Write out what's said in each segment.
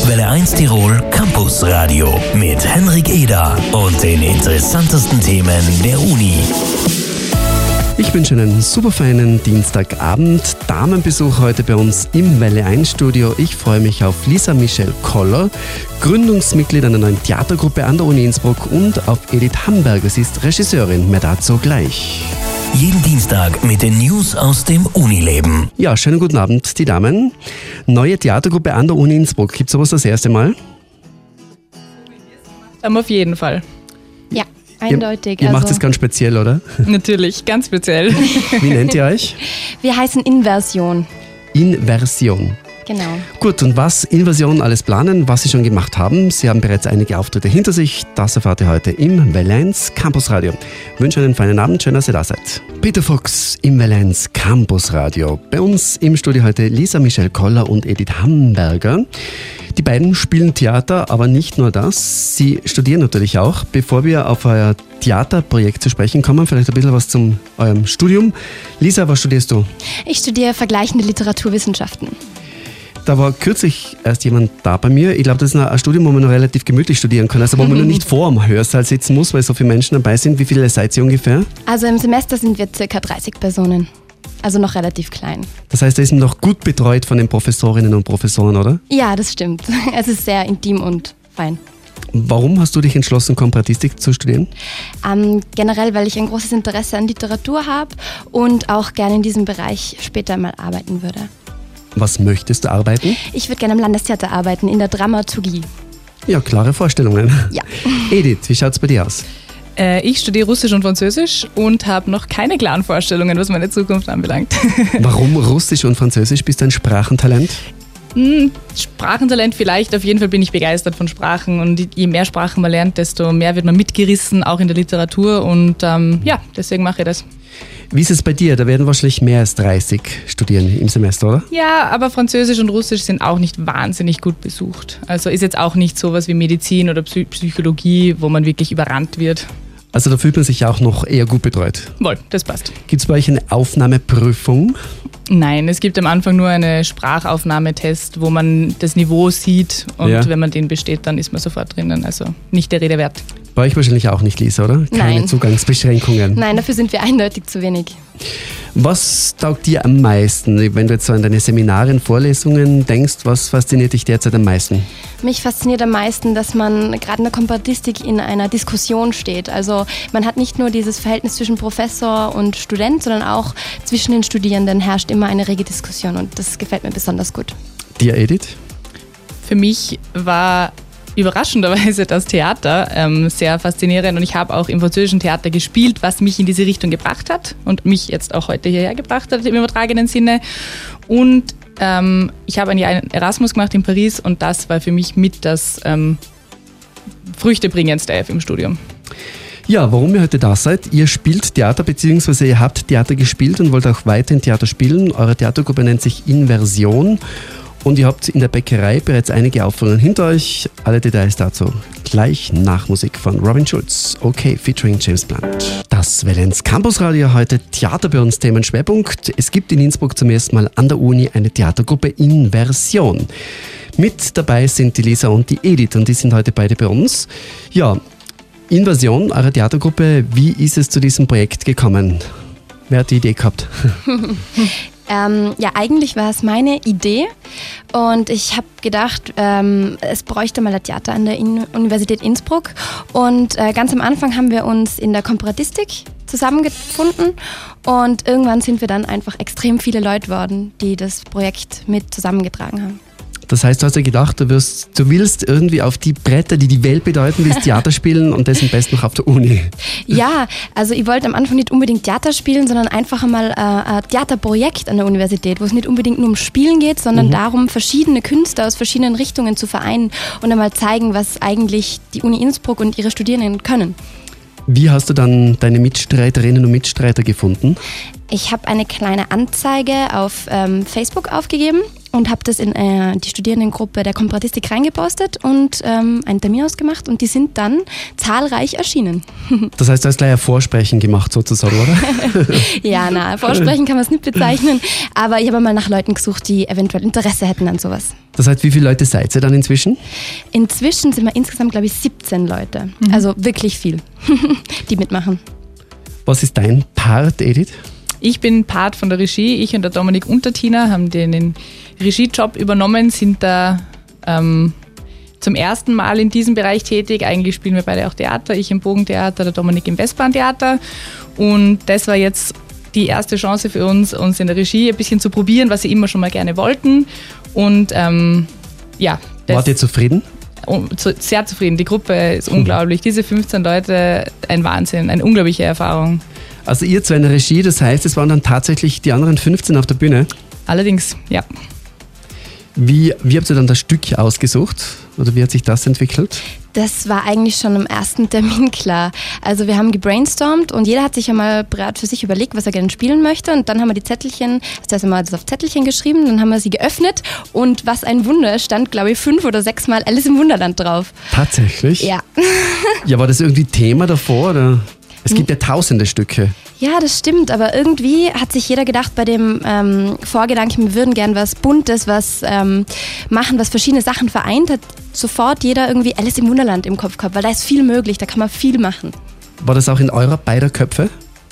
Welle 1 Tirol Campus Radio mit Henrik Eder und den interessantesten Themen der Uni. Ich wünsche einen super feinen Dienstagabend. Damenbesuch heute bei uns im Welle 1 Studio. Ich freue mich auf Lisa Michelle Koller, Gründungsmitglied einer neuen Theatergruppe an der Uni Innsbruck, und auf Edith Hamberger. Sie ist Regisseurin. Mehr dazu gleich. Jeden Dienstag mit den News aus dem Unileben. Ja, schönen guten Abend, die Damen. Neue Theatergruppe an der Uni Innsbruck. Gibt es sowas das erste Mal? Auf jeden Fall. Ja, eindeutig. Ihr macht das ganz speziell, oder? Natürlich, ganz speziell. Wie nennt ihr euch? Wir heißen Inversion. Inversion. Genau. Gut, und was Inversion alles planen, was Sie schon gemacht haben. Sie haben bereits einige Auftritte hinter sich. Das erfahrt ihr heute im Welle 1 Campus Radio. Ich wünsche einen feinen Abend, schön, dass ihr da seid. Peter Fuchs im Welle 1 Campus Radio. Bei uns im Studio heute Lisa Michelle Koller und Edith Hamberger. Die beiden spielen Theater, aber nicht nur das. Sie studieren natürlich auch. Bevor wir auf euer Theaterprojekt zu sprechen kommen, vielleicht ein bisschen was zu eurem Studium. Lisa, was studierst du? Ich studiere vergleichende Literaturwissenschaften. Da war kürzlich erst jemand da bei mir. Ich glaube, das ist ein Studium, wo man noch relativ gemütlich studieren kann. Also wo man noch nicht vor am Hörsaal sitzen muss, weil so viele Menschen dabei sind. Wie viele seid ihr ungefähr? Also im Semester sind wir ca. 30 Personen. Also noch relativ klein. Das heißt, da ist man noch gut betreut von den Professorinnen und Professoren, oder? Ja, das stimmt. Es ist sehr intim und fein. Warum hast du dich entschlossen, Komparatistik zu studieren? Generell, weil ich ein großes Interesse an Literatur habe und auch gerne in diesem Bereich später mal arbeiten würde. Was möchtest du arbeiten? Ich würde gerne am Landestheater arbeiten, in der Dramaturgie. Ja, klare Vorstellungen. Ja. Edith, wie schaut es bei dir aus? Ich studiere Russisch und Französisch und habe noch keine klaren Vorstellungen, was meine Zukunft anbelangt. Warum Russisch und Französisch? Bist du ein Sprachentalent? Sprachentalent vielleicht, auf jeden Fall bin ich begeistert von Sprachen, und je mehr Sprachen man lernt, desto mehr wird man mitgerissen, auch in der Literatur, und deswegen mache ich das. Wie ist es bei dir? Da werden wahrscheinlich mehr als 30 studieren im Semester, oder? Ja, aber Französisch und Russisch sind auch nicht wahnsinnig gut besucht. Also ist jetzt auch nicht sowas wie Medizin oder Psychologie, wo man wirklich überrannt wird. Also da fühlt man sich auch noch eher gut betreut. Wohl, das passt. Gibt es bei euch eine Aufnahmeprüfung? Nein, es gibt am Anfang nur einen Sprachaufnahmetest, wo man das Niveau sieht, und wenn man den besteht, dann ist man sofort drinnen. Also nicht der Rede wert. Bei euch wahrscheinlich auch nicht, Lisa, oder? Keine Nein. Zugangsbeschränkungen. Nein, dafür sind wir eindeutig zu wenig. Was taugt dir am meisten, wenn du jetzt so an deine Seminare und Vorlesungen denkst? Was fasziniert dich derzeit am meisten? Mich fasziniert am meisten, dass man gerade in der Komparatistik in einer Diskussion steht. Also man hat nicht nur dieses Verhältnis zwischen Professor und Student, sondern auch zwischen den Studierenden herrscht immer eine rege Diskussion, und das gefällt mir besonders gut. Dir, Edith? Für mich war überraschenderweise das Theater sehr faszinierend, und ich habe auch im französischen Theater gespielt, was mich in diese Richtung gebracht hat und mich jetzt auch heute hierher gebracht hat im übertragenen Sinne. Und ich habe ein Jahr Erasmus gemacht in Paris, und das war für mich mit das Früchtebringendste im Studium. Ja, warum ihr heute da seid? Ihr spielt Theater, beziehungsweise ihr habt Theater gespielt und wollt auch weiterhin Theater spielen. Eure Theatergruppe nennt sich Inversion. Und ihr habt in der Bäckerei bereits einige Aufführungen hinter euch. Alle Details dazu gleich nach Musik von Robin Schulz. Okay, featuring James Blunt. Das Welle 1 Campus Radio, heute Theater bei uns, Themenschwerpunkt. Es gibt in Innsbruck zum ersten Mal an der Uni eine Theatergruppe Inversion. Mit dabei sind die Lisa und die Edith, und die sind heute beide bei uns. Ja, Inversion, eure Theatergruppe, wie ist es zu diesem Projekt gekommen? Wer hat die Idee gehabt? Eigentlich war es meine Idee, und ich habe gedacht, es bräuchte mal ein Theater an der Universität Innsbruck, und ganz am Anfang haben wir uns in der Komparatistik zusammengefunden, und irgendwann sind wir dann einfach extrem viele Leute geworden, die das Projekt mit zusammengetragen haben. Das heißt, du hast ja gedacht, du willst irgendwie auf die Bretter, die die Welt bedeuten, das Theater spielen, und das am besten noch auf der Uni. Ja, also ich wollte am Anfang nicht unbedingt Theater spielen, sondern einfach einmal ein Theaterprojekt an der Universität, wo es nicht unbedingt nur um Spielen geht, sondern darum, verschiedene Künstler aus verschiedenen Richtungen zu vereinen und einmal zeigen, was eigentlich die Uni Innsbruck und ihre Studierenden können. Wie hast du dann deine Mitstreiterinnen und Mitstreiter gefunden? Ich habe eine kleine Anzeige auf Facebook aufgegeben und habe das in die Studierendengruppe der Komparatistik reingepostet und einen Termin ausgemacht und die sind dann zahlreich erschienen. Das heißt, du hast gleich ein Vorsprechen gemacht sozusagen, oder? Ja, Vorsprechen kann man es nicht bezeichnen, aber ich habe mal nach Leuten gesucht, die eventuell Interesse hätten an sowas. Das heißt, wie viele Leute seid ihr dann inzwischen? Inzwischen sind wir insgesamt, glaube ich, 17 Leute. Also wirklich viel, die mitmachen. Was ist dein Part, Edith? Ich bin Part von der Regie. Ich und der Dominik Untertiner haben den Regiejob übernommen, sind da zum ersten Mal in diesem Bereich tätig. Eigentlich spielen wir beide auch Theater. Ich im Bogentheater, der Dominik im Westbahntheater. Und das war jetzt die erste Chance für uns in der Regie ein bisschen zu probieren, was sie immer schon mal gerne wollten. Und Wart ihr zufrieden? Sehr zufrieden. Die Gruppe ist unglaublich. Diese 15 Leute, ein Wahnsinn, eine unglaubliche Erfahrung. Also ihr zwei in der Regie, das heißt, es waren dann tatsächlich die anderen 15 auf der Bühne? Allerdings, ja. Wie habt ihr dann das Stück ausgesucht? Oder wie hat sich das entwickelt? Das war eigentlich schon am ersten Termin klar. Also wir haben gebrainstormt und jeder hat sich einmal bereit für sich überlegt, was er gerne spielen möchte. Und dann haben wir die Zettelchen, das haben wir das auf Zettelchen geschrieben, dann haben wir sie geöffnet und was ein Wunder, stand glaube ich 5 oder 6 Mal Alice im Wunderland drauf. Tatsächlich? Ja. Ja, war das irgendwie Thema davor? Oder? Es gibt ja tausende Stücke. Ja, das stimmt, aber irgendwie hat sich jeder gedacht bei dem Vorgedanken, wir würden gern was Buntes, was machen, was verschiedene Sachen vereint, hat sofort jeder irgendwie Alice im Wunderland im Kopf gehabt, weil da ist viel möglich, da kann man viel machen. War das auch in eurer beider Köpfe?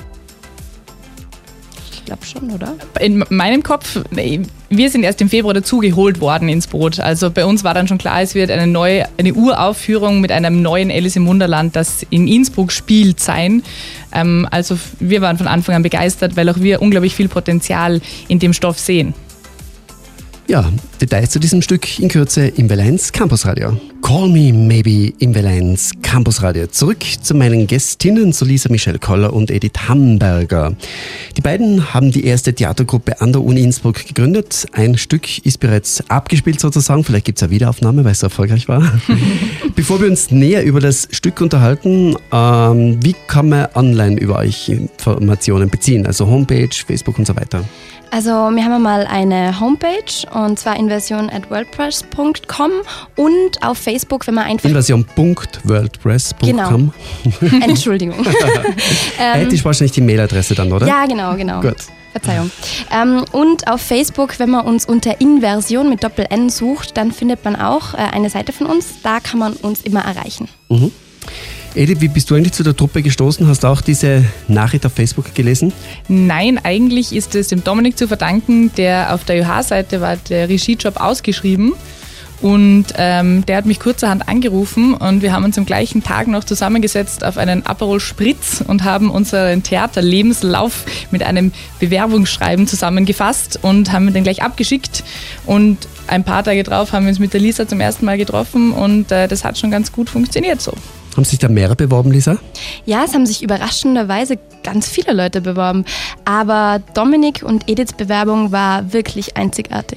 Ich glaube schon, oder? In meinem Kopf, wir sind erst im Februar dazugeholt worden ins Boot. Also bei uns war dann schon klar, es wird eine Uraufführung mit einem neuen Alice im Wunderland, das in Innsbruck spielt, sein. Also wir waren von Anfang an begeistert, weil auch wir unglaublich viel Potenzial in dem Stoff sehen. Ja, Details zu diesem Stück in Kürze im Vereins Campusradio. Call Me Maybe im Vereins Campusradio. Zurück zu meinen Gästinnen, zu Lisa Michelle Koller und Edith Hamberger. Die beiden haben die erste Theatergruppe an der Uni Innsbruck gegründet. Ein Stück ist bereits abgespielt sozusagen. Vielleicht gibt es eine Wiederaufnahme, weil es so erfolgreich war. Bevor wir uns näher über das Stück unterhalten, wie kann man online über euch Informationen beziehen? Also Homepage, Facebook und so weiter. Also wir haben mal eine Homepage und zwar inversion@wordpress.com und auf Facebook, wenn man einfach... Inversion.wordpress.com. Genau. Entschuldigung. Hätte ich wahrscheinlich die Mailadresse dann, oder? Ja, genau. Gut. Verzeihung. Und auf Facebook, wenn man uns unter Inversion mit Doppel-N sucht, dann findet man auch eine Seite von uns. Da kann man uns immer erreichen. Mhm. Edith, wie bist du eigentlich zu der Truppe gestoßen? Hast du auch diese Nachricht auf Facebook gelesen? Nein, eigentlich ist es dem Dominik zu verdanken, der auf der ÖH-Seite war der Regiejob ausgeschrieben und der hat mich kurzerhand angerufen und wir haben uns am gleichen Tag noch zusammengesetzt auf einen Aperol Spritz und haben unseren Theaterlebenslauf mit einem Bewerbungsschreiben zusammengefasst und haben den gleich abgeschickt und ein paar Tage drauf haben wir uns mit der Lisa zum ersten Mal getroffen und das hat schon ganz gut funktioniert so. Haben sich da mehrere beworben, Lisa? Ja, es haben sich überraschenderweise ganz viele Leute beworben. Aber Dominik und Ediths Bewerbung war wirklich einzigartig.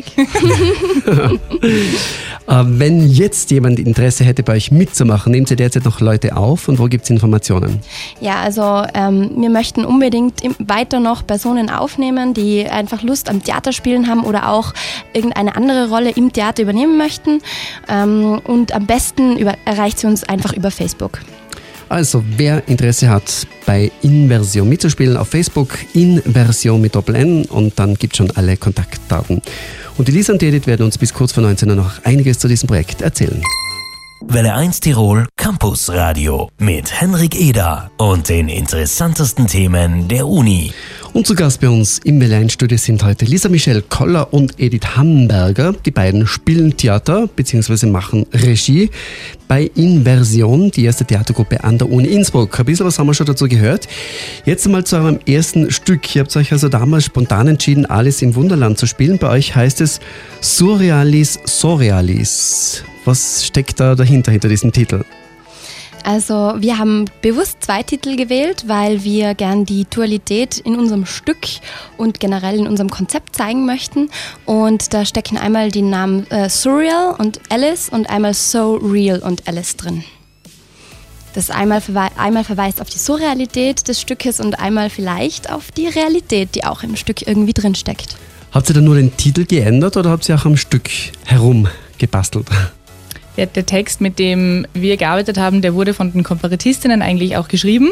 Wenn jetzt jemand Interesse hätte, bei euch mitzumachen, nehmt ihr derzeit noch Leute auf und wo gibt es Informationen? Ja, also wir möchten unbedingt weiter noch Personen aufnehmen, die einfach Lust am Theaterspielen haben oder auch irgendeine andere Rolle im Theater übernehmen möchten. Und am besten erreicht sie uns einfach über Facebook. Also, wer Interesse hat, bei Inversion mitzuspielen, auf Facebook Inversion mit Doppel-N und dann gibt es schon alle Kontaktdaten. Und die Lisa und die Edith werden uns bis kurz vor 19 Uhr noch einiges zu diesem Projekt erzählen. Welle 1 Tirol Campus Radio mit Henrik Eder und den interessantesten Themen der Uni. Und zu Gast bei uns im Welle 1 Studio sind heute Lisa Michelle Koller und Edith Hamberger. Die beiden spielen Theater bzw. machen Regie bei Inversion, die erste Theatergruppe an der Uni Innsbruck. Ein bisschen was haben wir schon dazu gehört. Jetzt einmal zu eurem ersten Stück. Ihr habt euch also damals spontan entschieden, Alice im Wunderland zu spielen. Bei euch heißt es Surrealis Surrealis. Was steckt da dahinter, hinter diesem Titel? Also wir haben bewusst 2 Titel gewählt, weil wir gern die Dualität in unserem Stück und generell in unserem Konzept zeigen möchten. Und da stecken einmal die Namen Surreal und Alice und einmal So Real und Alice drin. Das einmal verweist auf die Surrealität des Stückes und einmal vielleicht auf die Realität, die auch im Stück irgendwie drin steckt. Habt ihr dann nur den Titel geändert oder habt ihr auch am Stück herumgebastelt? Der Text, mit dem wir gearbeitet haben, der wurde von den Komparatistinnen eigentlich auch geschrieben.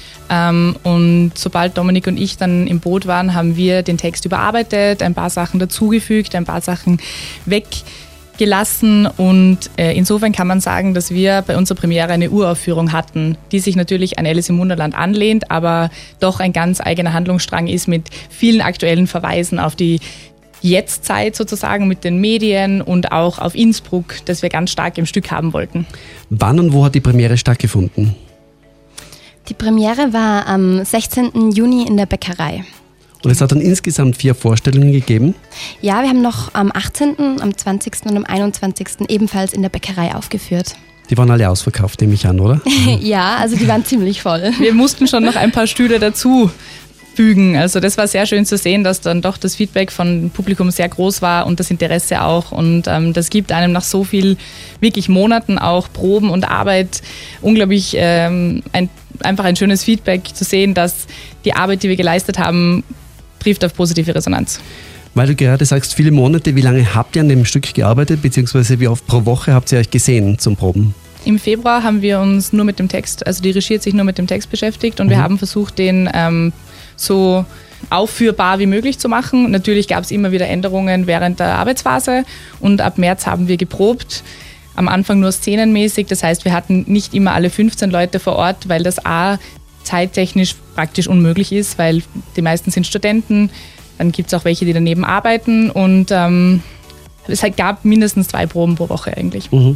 Und sobald Dominik und ich dann im Boot waren, haben wir den Text überarbeitet, ein paar Sachen dazugefügt, ein paar Sachen weggelassen. Und insofern kann man sagen, dass wir bei unserer Premiere eine Uraufführung hatten, die sich natürlich an Alice im Wunderland anlehnt, aber doch ein ganz eigener Handlungsstrang ist mit vielen aktuellen Verweisen auf die Jetztzeit sozusagen mit den Medien und auch auf Innsbruck, das wir ganz stark im Stück haben wollten. Wann und wo hat die Premiere stattgefunden? Die Premiere war am 16. Juni in der Bäckerei. Und es hat dann insgesamt 4 Vorstellungen gegeben? Ja, wir haben noch am 18., am 20. und am 21. ebenfalls in der Bäckerei aufgeführt. Die waren alle ausverkauft, nehme ich an, oder? Ja, also die waren ziemlich voll. Wir mussten schon noch ein paar Stühle dazu fügen. Also das war sehr schön zu sehen, dass dann doch das Feedback vom Publikum sehr groß war und das Interesse auch. Und das gibt einem nach so viel wirklich Monaten auch Proben und Arbeit unglaublich einfach ein schönes Feedback zu sehen, dass die Arbeit, die wir geleistet haben, trifft auf positive Resonanz. Weil du gerade sagst, viele Monate, wie lange habt ihr an dem Stück gearbeitet, beziehungsweise wie oft pro Woche habt ihr euch gesehen zum Proben? Im Februar haben wir uns nur mit dem Text, also die Regie hat sich nur mit dem Text beschäftigt und wir haben versucht, den so aufführbar wie möglich zu machen. Natürlich gab es immer wieder Änderungen während der Arbeitsphase und ab März haben wir geprobt. Am Anfang nur szenenmäßig, das heißt, wir hatten nicht immer alle 15 Leute vor Ort, weil das zeittechnisch praktisch unmöglich ist, weil die meisten sind Studenten, dann gibt es auch welche, die daneben arbeiten und es gab mindestens 2 Proben pro Woche eigentlich. Mhm.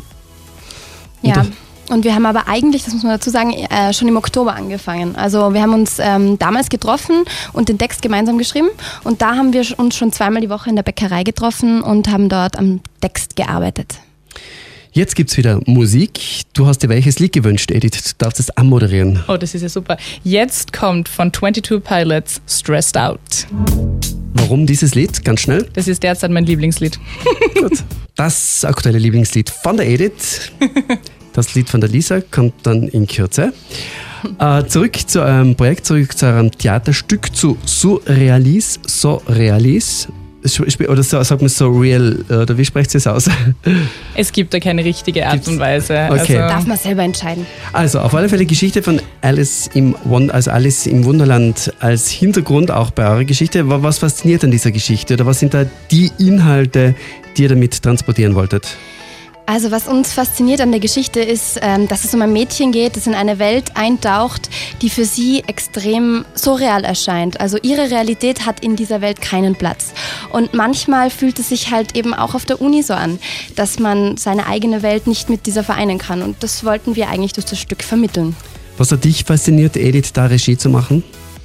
Ja, und wir haben aber eigentlich, das muss man dazu sagen, schon im Oktober angefangen. Also wir haben uns damals getroffen und den Text gemeinsam geschrieben und da haben wir uns schon 2-mal die Woche in der Bäckerei getroffen und haben dort am Text gearbeitet. Jetzt gibt es wieder Musik. Du hast dir welches Lied gewünscht, Edith? Du darfst es anmoderieren. Oh, das ist ja super. Jetzt kommt von 22 Pilots Stressed Out. Warum dieses Lied? Ganz schnell. Das ist derzeit mein Lieblingslied. Gut. Das aktuelle Lieblingslied von der Edith. Das Lied von der Lisa kommt dann in Kürze. Zurück zu eurem Projekt, zurück zu eurem Theaterstück, zu Surrealis. Oder so, sagt man so real, oder wie sprecht ihr es aus? Es gibt da keine richtige Art und Weise. Okay. Also, Darf man selber entscheiden. Also auf alle Fälle Geschichte von Alice im Wunderland als Hintergrund auch bei eurer Geschichte. Was fasziniert an dieser Geschichte oder was sind da die Inhalte, die ihr damit transportieren wolltet? Also was uns fasziniert an der Geschichte ist, dass es um ein Mädchen geht, das in eine Welt eintaucht, die für sie extrem surreal erscheint. Also ihre Realität hat in dieser Welt keinen Platz. Und manchmal fühlt es sich halt eben auch auf der Uni so an, dass man seine eigene Welt nicht mit dieser vereinen kann. Und das wollten wir eigentlich durch das Stück vermitteln. Was hat dich fasziniert, Edith, da Regie zu machen?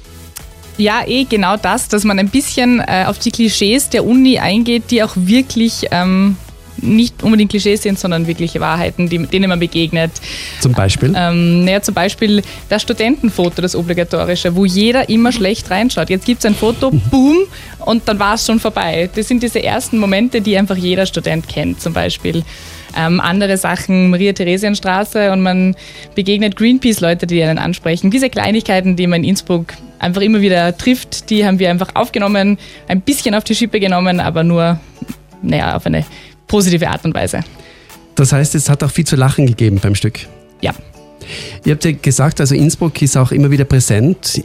Ja, genau das, dass man ein bisschen auf die Klischees der Uni eingeht, die auch wirklich nicht unbedingt Klischees sind, sondern wirkliche Wahrheiten, denen man begegnet. Zum Beispiel? Zum Beispiel das Studentenfoto, das obligatorische, wo jeder immer schlecht reinschaut. Jetzt gibt es ein Foto, boom, und dann war es schon vorbei. Das sind diese ersten Momente, die einfach jeder Student kennt, zum Beispiel. Andere Sachen, Maria-Theresienstraße, und man begegnet Greenpeace-Leute, die einen ansprechen. Diese Kleinigkeiten, die man in Innsbruck einfach immer wieder trifft, die haben wir einfach aufgenommen, ein bisschen auf die Schippe genommen, aber nur auf eine positive Art und Weise. Das heißt, es hat auch viel zu lachen gegeben beim Stück? Ja. Ihr habt ja gesagt, also Innsbruck ist auch immer wieder präsent.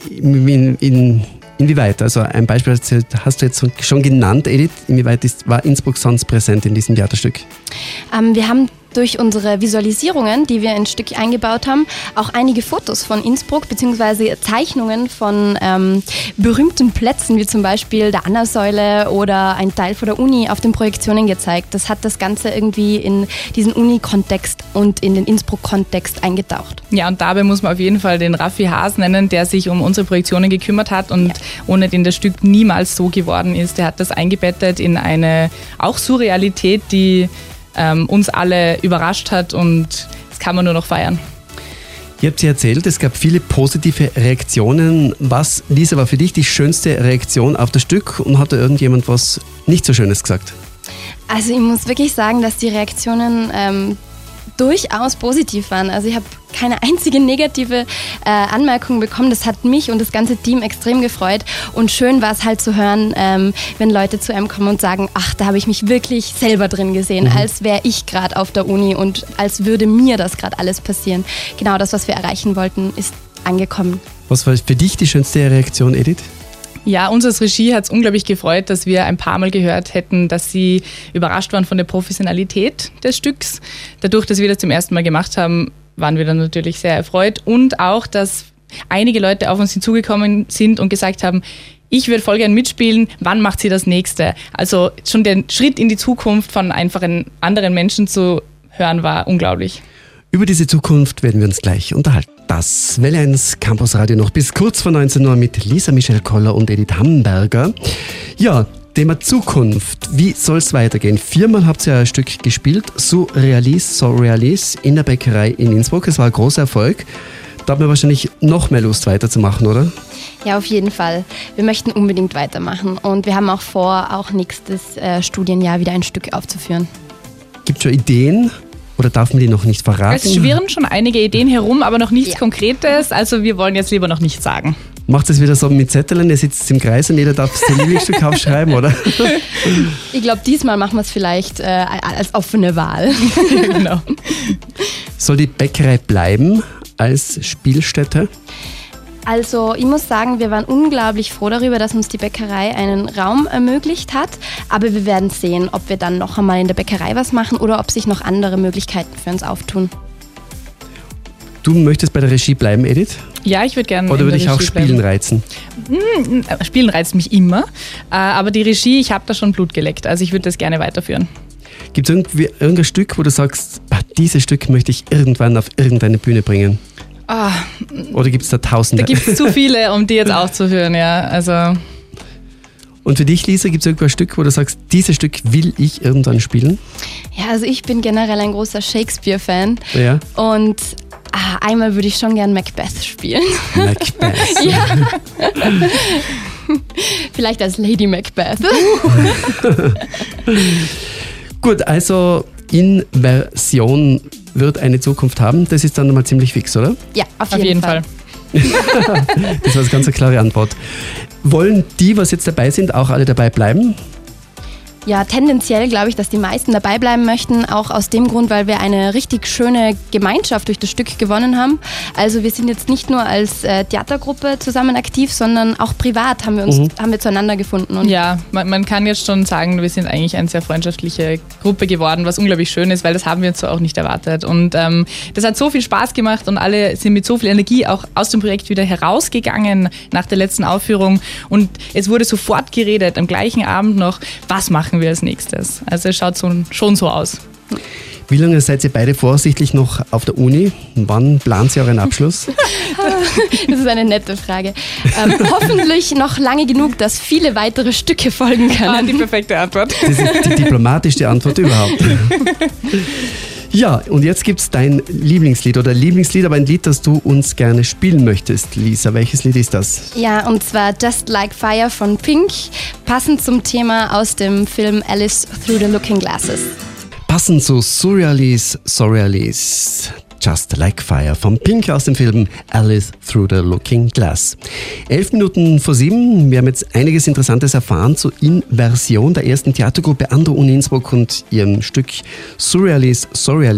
Inwieweit? Also ein Beispiel hast du jetzt schon genannt, Edith. Inwieweit war Innsbruck sonst präsent in diesem Theaterstück? Wir haben durch unsere Visualisierungen, die wir ins Stück eingebaut haben, auch einige Fotos von Innsbruck bzw. Zeichnungen von berühmten Plätzen, wie zum Beispiel der Anna-Säule oder ein Teil von der Uni auf den Projektionen gezeigt. Das hat das Ganze irgendwie in diesen Uni-Kontext und in den Innsbruck-Kontext eingetaucht. Ja, und dabei muss man auf jeden Fall den Raffi Haas nennen, der sich um unsere Projektionen gekümmert hat und ohne den das Stück niemals so geworden ist. Der hat das eingebettet in eine auch Surrealität, die uns alle überrascht hat, und das kann man nur noch feiern. Ihr habt ja erzählt, es gab viele positive Reaktionen. Was, Lisa, war für dich die schönste Reaktion auf das Stück, und hat da irgendjemand was nicht so Schönes gesagt? Also ich muss wirklich sagen, dass die Reaktionen durchaus positiv waren. Also ich habe keine einzige negative Anmerkung bekommen. Das hat mich und das ganze Team extrem gefreut. Und schön war es halt zu hören, wenn Leute zu einem kommen und sagen, ach, da habe ich mich wirklich selber drin gesehen, als wäre ich gerade auf der Uni und als würde mir das gerade alles passieren. Genau das, was wir erreichen wollten, ist angekommen. Was war für dich die schönste Reaktion, Edith? Ja, uns als Regie hat es unglaublich gefreut, dass wir ein paar Mal gehört hätten, dass sie überrascht waren von der Professionalität des Stücks. Dadurch, dass wir das zum ersten Mal gemacht haben, waren wir dann natürlich sehr erfreut. Und auch, dass einige Leute auf uns hinzugekommen sind und gesagt haben, ich würde voll gern mitspielen, wann macht sie das nächste? Also schon der Schritt in die Zukunft von einfachen anderen Menschen zu hören war unglaublich. Über diese Zukunft werden wir uns gleich unterhalten. Das Welle 1 Campus Radio noch bis kurz vor 19 Uhr mit Lisa Michelle Koller und Edith Hamberger. Ja, Thema Zukunft. Wie soll es weitergehen? 4-mal habt ihr ein Stück gespielt, Surrealis in der Bäckerei in Innsbruck. Es war ein großer Erfolg. Da hat man wahrscheinlich noch mehr Lust weiterzumachen, oder? Ja, auf jeden Fall. Wir möchten unbedingt weitermachen und wir haben auch vor, auch nächstes Studienjahr wieder ein Stück aufzuführen. Gibt es schon Ideen? Oder darf man die noch nicht verraten? Es schwirren schon einige Ideen herum, aber noch nichts Konkretes. Also wir wollen jetzt lieber noch nichts sagen. Macht es wieder so mit Zetteln, ihr sitzt im Kreis und jeder darf sein Lieblingsstück aufschreiben, oder? Ich glaube, diesmal machen wir es vielleicht als offene Wahl. Genau. Soll die Bäckerei bleiben als Spielstätte? Also ich muss sagen, wir waren unglaublich froh darüber, dass uns die Bäckerei einen Raum ermöglicht hat. Aber wir werden sehen, ob wir dann noch einmal in der Bäckerei was machen oder ob sich noch andere Möglichkeiten für uns auftun. Du möchtest bei der Regie bleiben, Edith? Ja, ich würde gerne. Oder würde dich auch Spielen reizen? Spielen reizt mich immer. Aber die Regie, ich habe da schon Blut geleckt. Also ich würde das gerne weiterführen. Gibt es irgendein Stück, wo du sagst, dieses Stück möchte ich irgendwann auf irgendeine Bühne bringen? Oder gibt es da Tausende? Da gibt es zu viele, um die jetzt aufzuführen, ja. Also. Und für dich, Lisa, gibt es irgendein Stück, wo du sagst, dieses Stück will ich irgendwann spielen? Ja, also ich bin generell ein großer Shakespeare-Fan. Ja. Und einmal würde ich schon gern Macbeth spielen. Macbeth? Ja. Vielleicht als Lady Macbeth. Gut, also Inversion wird eine Zukunft haben. Das ist dann nochmal ziemlich fix, oder? Ja, auf jeden Fall. Das war eine ganz klare Antwort. Wollen die, was jetzt dabei sind, auch alle dabei bleiben? Ja, tendenziell glaube ich, dass die meisten dabei bleiben möchten, auch aus dem Grund, weil wir eine richtig schöne Gemeinschaft durch das Stück gewonnen haben. Also wir sind jetzt nicht nur als Theatergruppe zusammen aktiv, sondern auch privat haben wir zueinander gefunden. Und ja, man kann jetzt schon sagen, wir sind eigentlich eine sehr freundschaftliche Gruppe geworden, was unglaublich schön ist, weil das haben wir jetzt so auch nicht erwartet. Und das hat so viel Spaß gemacht und alle sind mit so viel Energie auch aus dem Projekt wieder herausgegangen nach der letzten Aufführung. Und es wurde sofort geredet, am gleichen Abend noch, was machen wir als nächstes. Also es schaut schon so aus. Wie lange seid ihr beide voraussichtlich noch auf der Uni? Wann plant ihr euren Abschluss? Das ist eine nette Frage. Hoffentlich noch lange genug, dass viele weitere Stücke folgen können. Die perfekte Antwort. Das ist die diplomatischste Antwort überhaupt. Ja, und jetzt gibt es dein Lieblingslied oder Lieblingslied, aber ein Lied, das du uns gerne spielen möchtest, Lisa. Welches Lied ist das? Ja, und zwar Just Like Fire von Pink, passend zum Thema aus dem Film Alice Through the Looking Glasses. Passend zu Surrealis, Just Like Fire von Pink aus dem Film Alice Through the Looking Glass. 11:11. Wir haben jetzt einiges Interessantes erfahren zur Inversion der ersten Theatergruppe an der Uni Innsbruck und ihrem Stück Surrealis.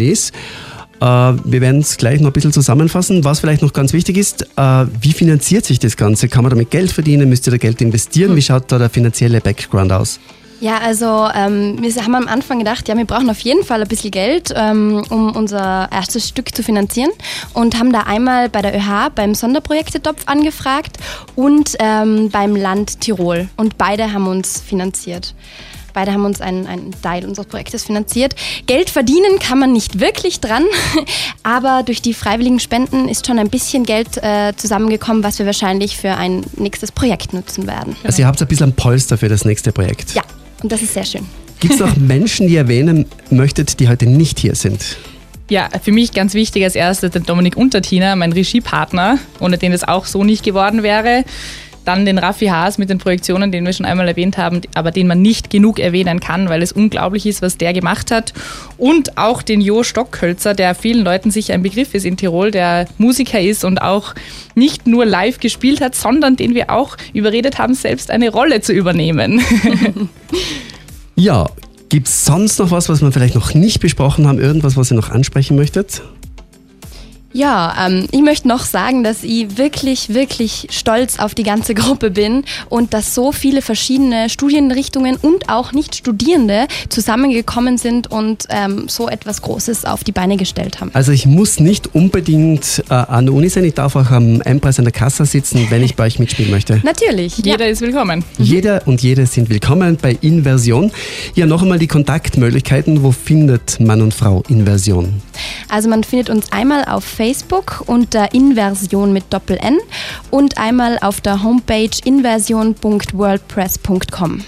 Wir werden es gleich noch ein bisschen zusammenfassen. Was vielleicht noch ganz wichtig ist, wie finanziert sich das Ganze? Kann man damit Geld verdienen? Müsst ihr da Geld investieren? Wie schaut da der finanzielle Background aus? Ja, also wir haben am Anfang gedacht, ja, wir brauchen auf jeden Fall ein bisschen Geld, um unser erstes Stück zu finanzieren und haben da einmal bei der ÖH beim Sonderprojektetopf angefragt und beim Land Tirol und beide haben uns finanziert. Beide haben uns einen Teil unseres Projektes finanziert. Geld verdienen kann man nicht wirklich dran, aber durch die freiwilligen Spenden ist schon ein bisschen Geld zusammengekommen, was wir wahrscheinlich für ein nächstes Projekt nutzen werden. Also ihr habt ein bisschen ein Polster für das nächste Projekt. Ja, und das ist sehr schön. Gibt es noch Menschen, die ihr erwähnen möchtet, die heute nicht hier sind? Ja, für mich ganz wichtig als erstes der Dominik Untertiner, mein Regiepartner, ohne den es auch so nicht geworden wäre. Dann den Raffi Haas mit den Projektionen, den wir schon einmal erwähnt haben, aber den man nicht genug erwähnen kann, weil es unglaublich ist, was der gemacht hat. Und auch den Jo Stockhölzer, der vielen Leuten sicher ein Begriff ist in Tirol, der Musiker ist und auch nicht nur live gespielt hat, sondern den wir auch überredet haben, selbst eine Rolle zu übernehmen. Ja, gibt es sonst noch was wir vielleicht noch nicht besprochen haben? Irgendwas, was ihr noch ansprechen möchtet? Ja, ich möchte noch sagen, dass ich wirklich, wirklich stolz auf die ganze Gruppe bin und dass so viele verschiedene Studienrichtungen und auch Nicht-Studierende zusammengekommen sind und so etwas Großes auf die Beine gestellt haben. Also ich muss nicht unbedingt an der Uni sein, ich darf auch am M-Preis an der Kasse sitzen, wenn ich bei euch mitspielen möchte. Natürlich. Jeder ist willkommen. Jeder und jede sind willkommen bei Inversion. Ja, noch einmal die Kontaktmöglichkeiten. Wo findet Mann und Frau Inversion? Also man findet uns einmal auf Facebook unter Inversion mit Doppel-N und einmal auf der Homepage inversion.wordpress.com.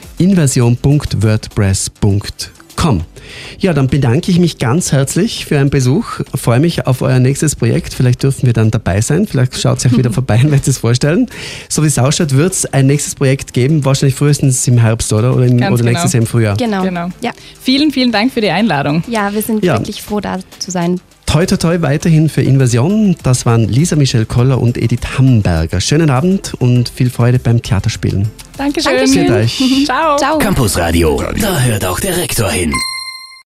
Inversion.wordpress.com. Ja, dann bedanke ich mich ganz herzlich für einen Besuch. Freue mich auf euer nächstes Projekt. Vielleicht dürfen wir dann dabei sein. Vielleicht schaut es euch wieder vorbei und werdet es vorstellen. So wie es ausschaut, wird es ein nächstes Projekt geben. Wahrscheinlich frühestens im Herbst, oder? Oder nächstes Jahr im Frühjahr. Genau. Ja. Vielen, vielen Dank für die Einladung. Ja, wir sind wirklich froh, da zu sein. Toi, toi, toi weiterhin für Inversion. Das waren Lisa Michelle Koller und Edith Hamberger. Schönen Abend und viel Freude beim Theaterspielen. Dankeschön. Dankeschön. Für euch. Ciao. Ciao. Campus Radio, da hört auch der Rektor hin.